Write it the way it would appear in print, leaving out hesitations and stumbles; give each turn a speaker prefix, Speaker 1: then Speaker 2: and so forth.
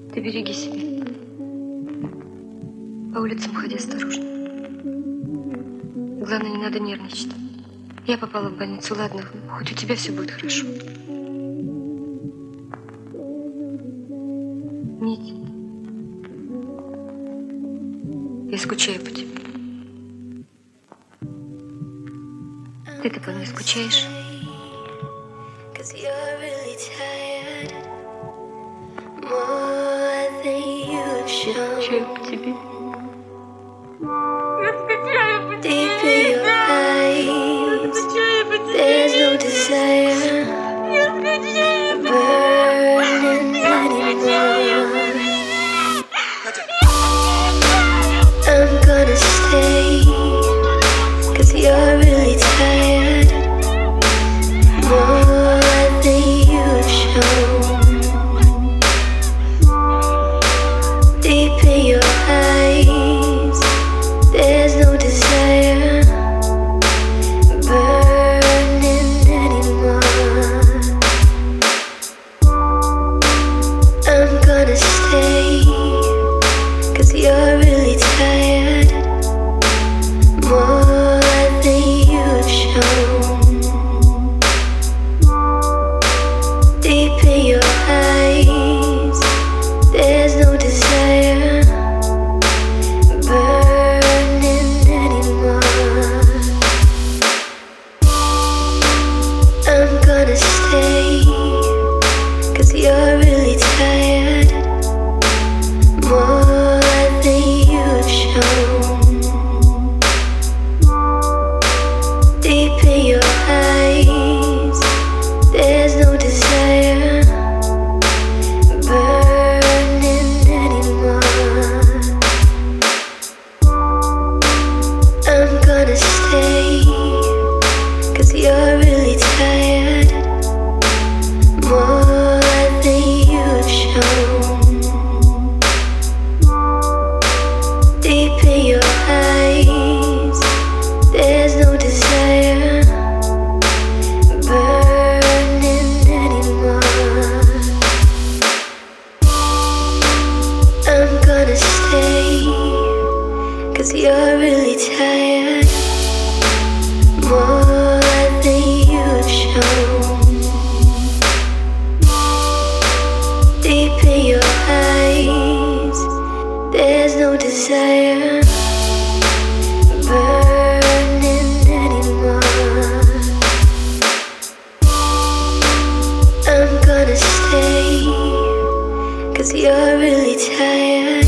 Speaker 1: Ты береги себя. По улицам ходи осторожно. Главное, не надо нервничать. Я попала в больницу, ладно, хоть у тебя все будет хорошо. Нить, я скучаю по тебе. Ты-то по мне скучаешь? Скучаю по тебе. Я скучаю по тебе. Я скучаю по тебе. Я скучаю по
Speaker 2: I'm gonna stay, 'cause you're really tired, more than you've shown. Deep in your eyes, there's no desire burning anymore. I'm gonna stay, 'cause you're really tired, more than you've shown. Deep in your eyes, there's no desire burning anymore. I'm gonna stay, 'cause you're really tired, more than you've shown. Deep in your eyes, there's no desire burning anymore. I'm gonna stay, 'cause you're really tired, more than you've shown. Deep in your eyes, there's no desire burning anymore. I'm gonna stay, 'cause you're really tired, more than you've shown. Deep in your eyes, there's no desire burning anymore. I'm gonna stay, 'cause you're really tired.